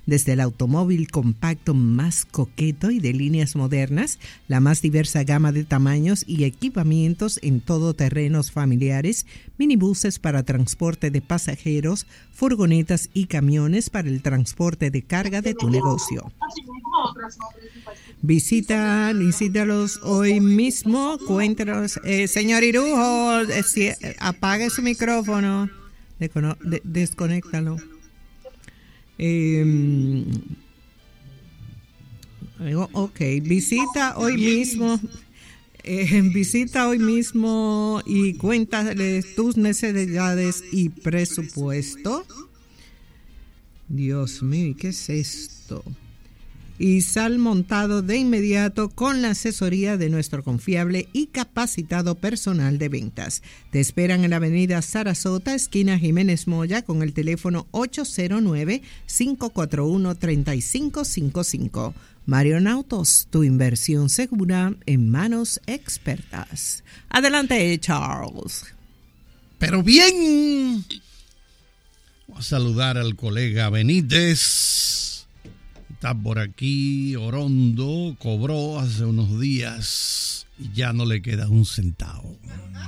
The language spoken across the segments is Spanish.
desde el automóvil compacto más coqueto y de líneas modernas, la más diversa gama de tamaños y equipamientos en todoterrenos familiares, minibuses para transporte de pasajeros, furgonetas y camiones para el transporte de carga de tu negocio. Visítalos hoy mismo, cuéntanos. Señor Irujo, apague su micrófono, desconéctalo. Ok, visita hoy mismo y cuéntale tus necesidades y presupuesto. Dios mío, ¿qué es esto? Y sal montado de inmediato con la asesoría de nuestro confiable y capacitado personal de ventas. Te esperan en la avenida Sarasota, esquina Jiménez Moya, con el teléfono 809-541-3555. Marion Autos, tu inversión segura en manos expertas. Adelante, Charles. Pero bien, vamos a saludar al colega Benítez. Está por aquí. Orondo cobró hace unos días y ya no le queda un centavo.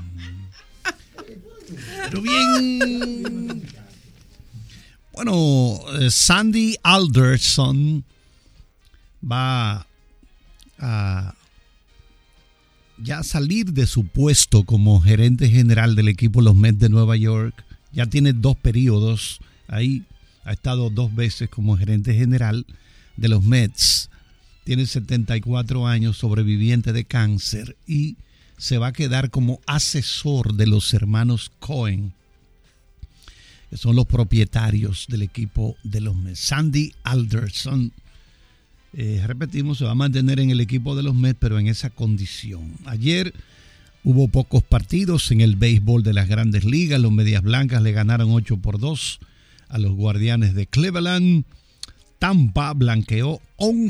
Pero bien. Bueno, Sandy Alderson va a ya salir de su puesto como gerente general del equipo Los Mets de Nueva York. Ya tiene 2 periodos ahí. Ha estado 2 veces como gerente general de los Mets. Tiene 74 años, sobreviviente de cáncer, y se va a quedar como asesor de los hermanos Cohen, que son los propietarios del equipo de los Mets. Sandy Alderson, repetimos, se va a mantener en el equipo de los Mets, pero en esa condición. Ayer hubo pocos partidos en el béisbol de las Grandes Ligas. Los Medias Blancas le ganaron 8-2 a los Guardianes de Cleveland. Tampa blanqueó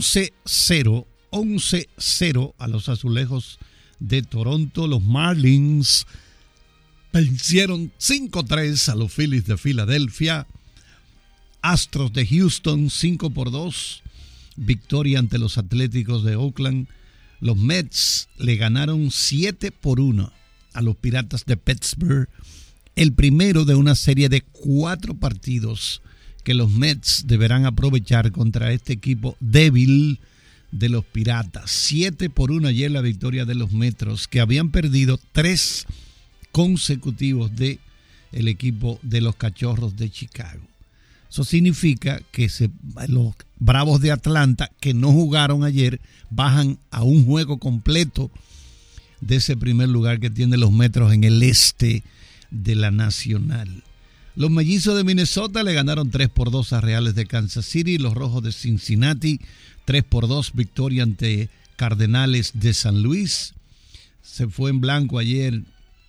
11-0 a los Azulejos de Toronto. Los Marlins vencieron 5-3 a los Phillies de Filadelfia. Astros de Houston 5-2, victoria ante los Atléticos de Oakland. Los Mets le ganaron 7-1 a los Piratas de Pittsburgh, el primero de una serie de 4 partidos que los Mets deberán aprovechar contra este equipo débil de los Piratas. 7-1 ayer la victoria de los Metros, que habían perdido 3 consecutivos de el equipo de los Cachorros de Chicago. Eso significa que los Bravos de Atlanta, que no jugaron ayer, bajan a un juego completo de ese primer lugar que tienen los Metros en el este de la Nacional. Los Mellizos de Minnesota le ganaron 3-2 a Reales de Kansas City. Los Rojos de Cincinnati 3-2, victoria ante Cardenales de San Luis. Se fue en blanco ayer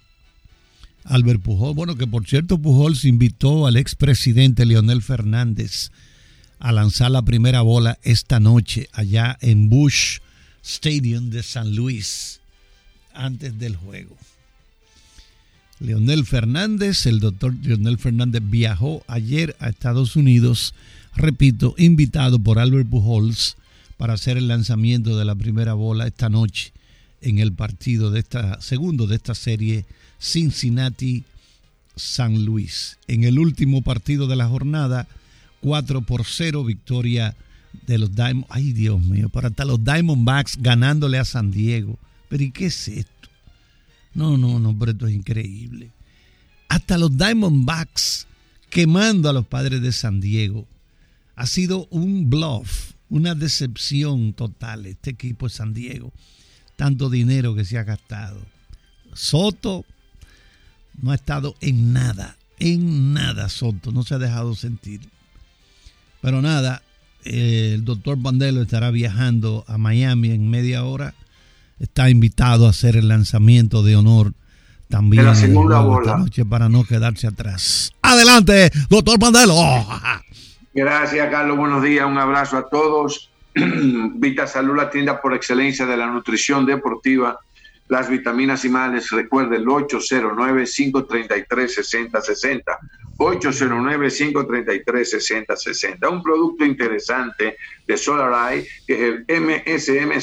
Albert Pujols. Bueno, que por cierto Pujols invitó al expresidente Leonel Fernández a lanzar la primera bola esta noche allá en Busch Stadium de San Luis antes del juego. Leonel Fernández, el doctor Leonel Fernández, viajó ayer a Estados Unidos, repito, invitado por Albert Pujols para hacer el lanzamiento de la primera bola esta noche en el partido segundo de esta serie Cincinnati-San Luis. En el último partido de la jornada, 4-0, victoria de los Diamondbacks. Ay, Dios mío, para hasta los Diamondbacks ganándole a San Diego. Pero ¿y qué es esto? No, pero esto es increíble. Hasta los Diamondbacks quemando a los Padres de San Diego. Ha sido un bluff, una decepción total este equipo de San Diego. Tanto dinero que se ha gastado. Soto no ha estado en nada Soto, no se ha dejado sentir. Pero nada, el doctor Bandelo estará viajando a Miami en media hora. Está invitado a hacer el lanzamiento de honor también de la segunda bola esta noche para no quedarse atrás. Adelante, doctor Bandelo. Gracias, Carlos. Buenos días. Un abrazo a todos. Vita Salud, la tienda por excelencia de la nutrición deportiva. las vitaminas y males, recuerde el 809-533-6060. 809-533-6060. Un producto interesante de Solar Eye, que es el MSM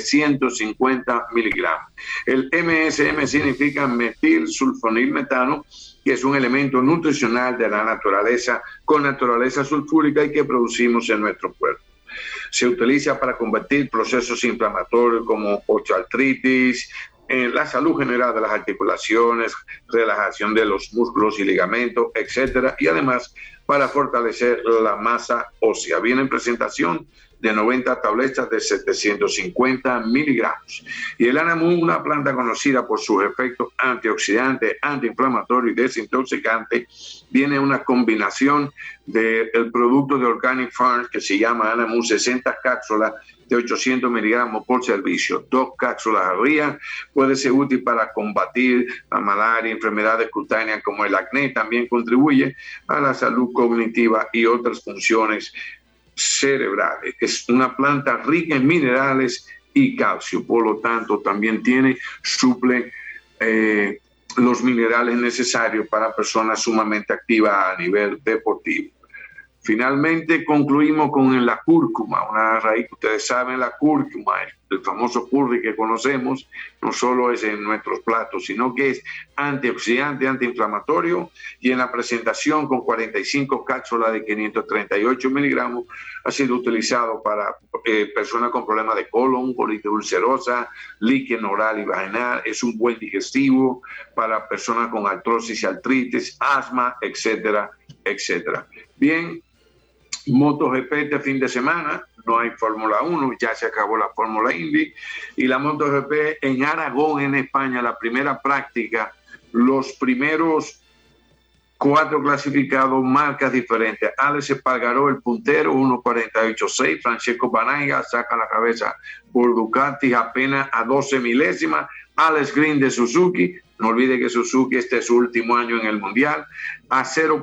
750 miligramos. El MSM significa metilsulfonilmetano, que es un elemento nutricional de la naturaleza, con naturaleza sulfúrica y que producimos en nuestro cuerpo. Se utiliza para combatir procesos inflamatorios como osteoartritis, la salud general de las articulaciones, relajación de los músculos y ligamentos, etcétera, y además para fortalecer la masa ósea. Viene en presentación de 90 tabletas de 750 miligramos. Y el Anamu, una planta conocida por sus efectos antioxidantes, antiinflamatorios y desintoxicantes, viene una combinación del producto de Organic Farms que se llama Anamu, 60 cápsulas de 800 miligramos por servicio, 2 cápsulas al día. Puede ser útil para combatir la malaria, enfermedades cutáneas como el acné. También contribuye a la salud cognitiva y otras funciones cerebrales. Es una planta rica en minerales y calcio, por lo tanto también suple los minerales necesarios para personas sumamente activas a nivel deportivo. Finalmente concluimos con la cúrcuma, una raíz que ustedes saben, la cúrcuma, el famoso curry que conocemos, no solo es en nuestros platos, sino que es antioxidante, antiinflamatorio, y en la presentación con 45 cápsulas de 538 miligramos ha sido utilizado para personas con problemas de colon, colitis ulcerosa, líquen oral y vaginal. Es un buen digestivo para personas con artrosis y artritis, asma, etcétera, etcétera. Bien, MotoGP este fin de semana, no hay Fórmula 1, ya se acabó la Fórmula Indy, y la MotoGP en Aragón, en España, la primera práctica, los primeros 4 clasificados, marcas diferentes. Alex Espargaró, el puntero, 1.48.6. Francesco Banega saca la cabeza por Ducati apenas a 12 milésimas. Alex Green de Suzuki, no olvide que Suzuki este es su último año en el Mundial, a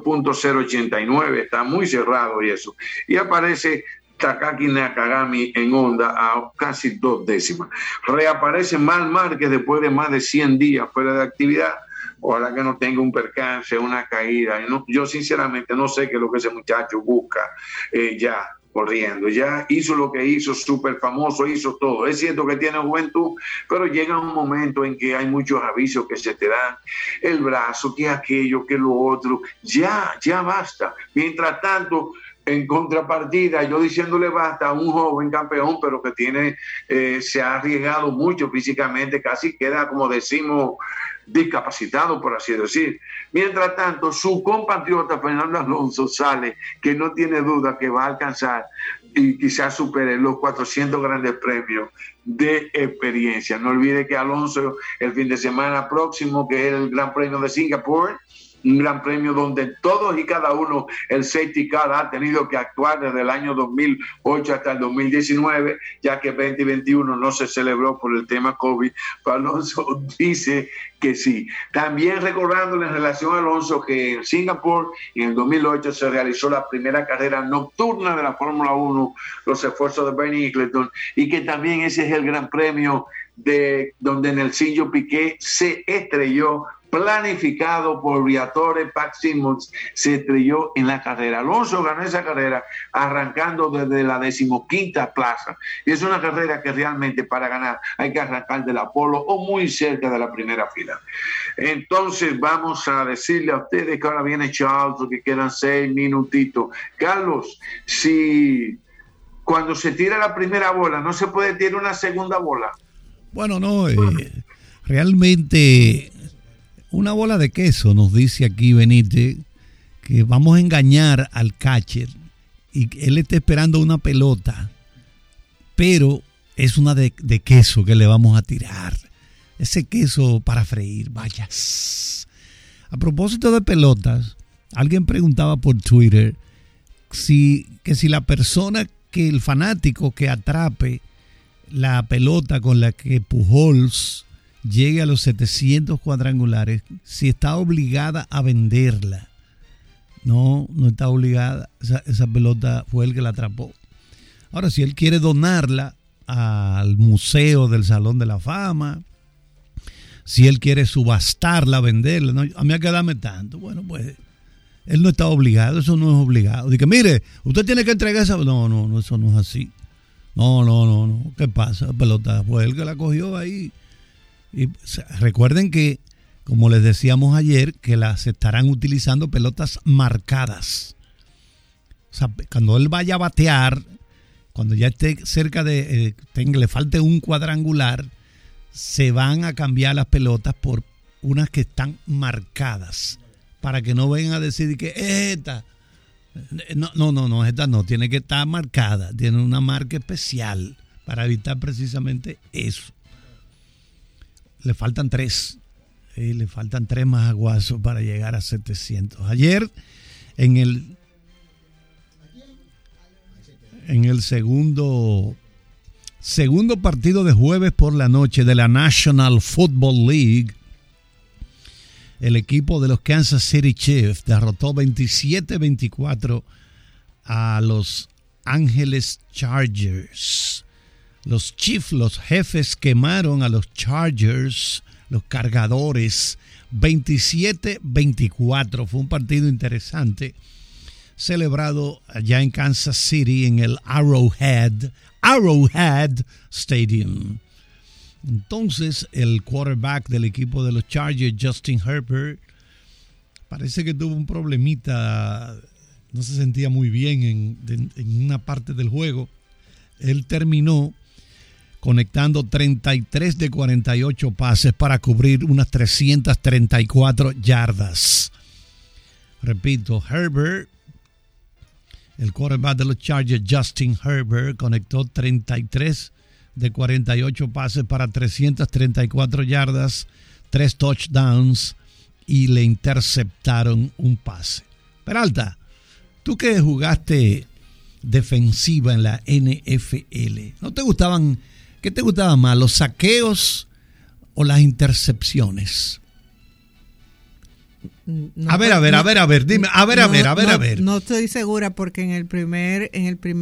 0.089, está muy cerrado y eso. Y aparece Takaki Nakagami en Honda a casi 2 décimas. Reaparece Marc Márquez después de más de 100 días fuera de actividad. Ojalá que no tenga un percance, una caída. Yo sinceramente no sé qué es lo que ese muchacho busca ya corriendo. Ya hizo lo que hizo, súper famoso, hizo todo. Es cierto que tiene juventud, pero llega un momento en que hay muchos avisos que se te dan. El brazo, que aquello, que lo otro. Ya basta. Mientras tanto, en contrapartida, yo diciéndole basta a un joven campeón, pero que se ha arriesgado mucho físicamente, casi queda, como decimos, discapacitado, por así decir. Mientras tanto, su compatriota Fernando Alonso sale, que no tiene duda que va a alcanzar y quizás supere los 400 grandes premios de experiencia. No olvide que Alonso el fin de semana próximo, que es el Gran Premio de Singapur, un gran premio donde todos y cada uno, el safety car ha tenido que actuar desde el año 2008 hasta el 2019, ya que 2021 no se celebró por el tema COVID. Alonso dice que sí. También recordándole en relación a Alonso que en Singapur en el 2008 se realizó la primera carrera nocturna de la Fórmula 1, los esfuerzos de Bernie Eccleston, y que también ese es el gran premio de donde Nelsinho Piquet se estrelló, planificado por Briatore. Pat Simmons se estrelló en la carrera. Alonso ganó esa carrera arrancando desde la 15ª plaza. Y es una carrera que realmente para ganar hay que arrancar de la polo o muy cerca de la primera fila. Entonces vamos a decirle a ustedes que ahora viene Charles, que quedan 6 minutitos. Carlos, si cuando se tira la primera bola no se puede tirar una segunda bola. Bueno, no, realmente una bola de queso, nos dice aquí Benítez, que vamos a engañar al catcher y él está esperando una pelota, pero es una de queso que le vamos a tirar. Ese queso para freír, vaya. A propósito de pelotas, alguien preguntaba por Twitter si la persona, que el fanático que atrape la pelota con la que Pujols llegue a los 700 cuadrangulares, si está obligada a venderla. No está obligada. Esa pelota fue él que la atrapó. Ahora, si él quiere donarla al museo del Salón de la Fama si él quiere subastarla, venderla. ¿No? A mí hay que darme tanto. Bueno, pues él no está obligado, eso no es obligado. Dice, mire, usted tiene que entregar esa. No, eso no es así. No. ¿Qué pasa? La pelota fue él que la cogió ahí. Y recuerden que, como les decíamos ayer, que las estarán utilizando pelotas marcadas. O sea, cuando él vaya a batear, cuando ya esté cerca de, le falte un cuadrangular, se van a cambiar las pelotas por unas que están marcadas, para que no vengan a decir que esta. No, esta no, tiene que estar marcada, tiene una marca especial para evitar precisamente eso. Le faltan 3. Le faltan 3 más aguazos para llegar a 700. Ayer, en el segundo partido de jueves por la noche de la National Football League, el equipo de los Kansas City Chiefs derrotó 27-24 a los Ángeles Chargers. Los Chiefs, los jefes, quemaron a los Chargers, los cargadores, 27-24. Fue un partido interesante, celebrado allá en Kansas City en el Arrowhead Stadium. Entonces, el quarterback del equipo de los Chargers, Justin Herbert, parece que tuvo un problemita, no se sentía muy bien en una parte del juego. Él terminó conectando 33 de 48 pases para cubrir unas 334 yardas. Repito, Herbert, el quarterback de los Chargers, Justin Herbert, conectó 33 de 48 pases para 334 yardas, 3 touchdowns y le interceptaron un pase. Peralta, tú que jugaste defensiva en la NFL, ¿no te gustaban? ¿Qué te gustaba más, los saqueos o las intercepciones? No, a ver, dime, a ver. No estoy segura porque en el primer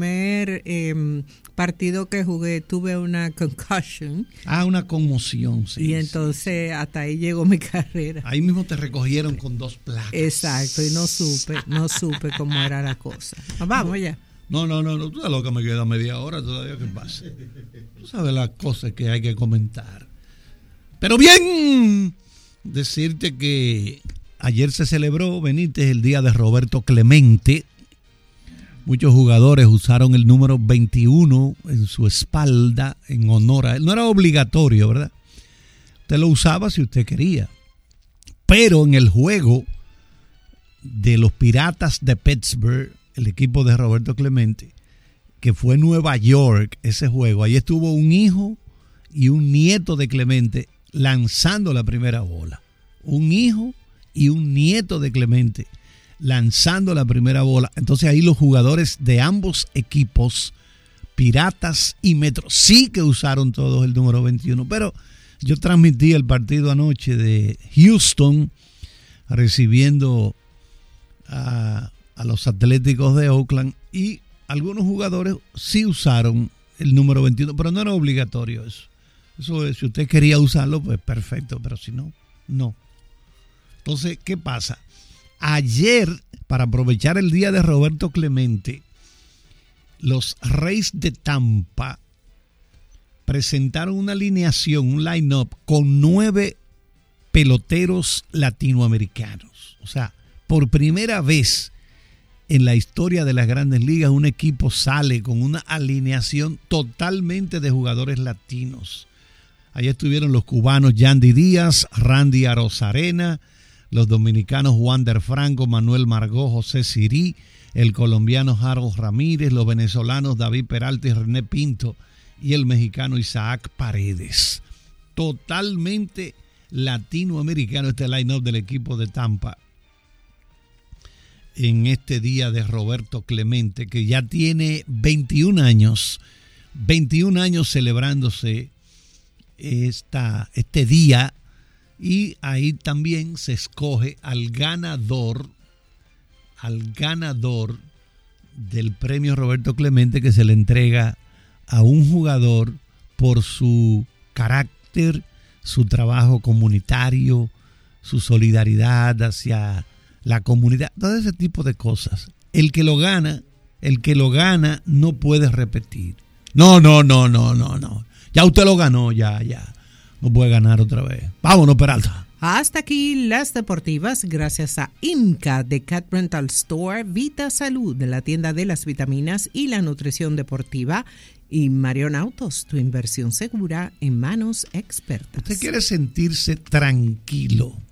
partido que jugué tuve una concussion. Una conmoción, sí. Y entonces hasta ahí llegó mi carrera. Ahí mismo te recogieron con 2 placas. Exacto, y no supe cómo era la cosa. Vamos ya. No, tú estás loca, me queda media hora todavía que pase. Tú sabes las cosas que hay que comentar. Pero bien, decirte que ayer se celebró, Benítez, el día de Roberto Clemente. Muchos jugadores usaron el número 21 en su espalda en honor a él. No era obligatorio, ¿verdad? Usted lo usaba si usted quería. Pero en el juego de los Piratas de Pittsburgh, el equipo de Roberto Clemente, que fue en Nueva York, ese juego, ahí estuvo un hijo y un nieto de Clemente lanzando la primera bola. Un hijo y un nieto de Clemente lanzando la primera bola. Entonces ahí los jugadores de ambos equipos, Piratas y Metro, sí que usaron todos el número 21. Pero yo transmití el partido anoche de Houston recibiendo a los Atléticos de Oakland, y algunos jugadores sí usaron el número 21, pero no era obligatorio eso. Eso es, si usted quería usarlo, pues perfecto, pero si no, no. Entonces, ¿qué pasa? Ayer, para aprovechar el día de Roberto Clemente, los Rays de Tampa presentaron una alineación, un line-up con 9 peloteros latinoamericanos. O sea, por primera vez en la historia de las Grandes Ligas, un equipo sale con una alineación totalmente de jugadores latinos. Allí estuvieron los cubanos Yandy Díaz, Randy Arozarena, los dominicanos Wander Franco, Manuel Margot, José Sirí, el colombiano Harold Ramírez, los venezolanos David Peralta y René Pinto, y el mexicano Isaac Paredes. Totalmente latinoamericano este line-up del equipo de Tampa en este día de Roberto Clemente, que ya tiene 21 años celebrándose este día, y ahí también se escoge al ganador del premio Roberto Clemente, que se le entrega a un jugador por su carácter, su trabajo comunitario, su solidaridad hacia la comunidad, todo ese tipo de cosas. El que lo gana no puede repetir. No. Ya usted lo ganó, ya. No puede ganar otra vez. Vámonos, Peralta. Hasta aquí las deportivas, gracias a IMCA de Cat Rental Store, Vita Salud de la tienda de las vitaminas y la nutrición deportiva, y Marion Autos, tu inversión segura en manos expertas. Usted quiere sentirse tranquilo,